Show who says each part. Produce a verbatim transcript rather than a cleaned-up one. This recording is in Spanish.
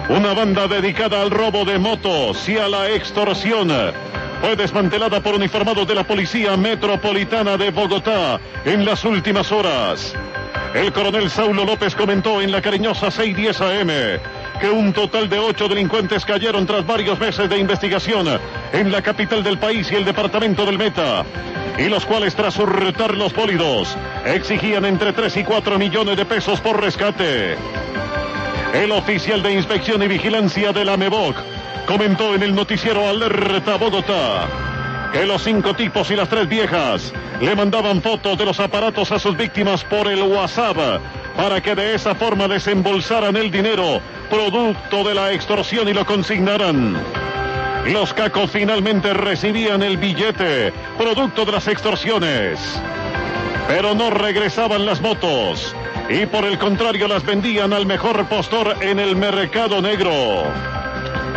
Speaker 1: Una banda dedicada al robo de motos y a la extorsión fue desmantelada por uniformados de la Policía Metropolitana de Bogotá en las últimas horas. El coronel Saulo López comentó en la cariñosa seiscientos diez A M que un total de ocho delincuentes cayeron tras varios meses de investigación en la capital del país y el departamento del Meta, y los cuales, tras hurtar los bólidos, exigían entre tres y cuatro millones de pesos por rescate. El oficial de Inspección y Vigilancia de la MEVOC comentó en el noticiero Alerta Bogotá que los cinco tipos y las tres viejas le mandaban fotos de los aparatos a sus víctimas por el WhatsApp para que de esa forma desembolsaran el dinero producto de la extorsión y lo consignaran. Los cacos finalmente recibían el billete producto de las extorsiones, pero no regresaban las motos y por el contrario las vendían al mejor postor en el mercado negro.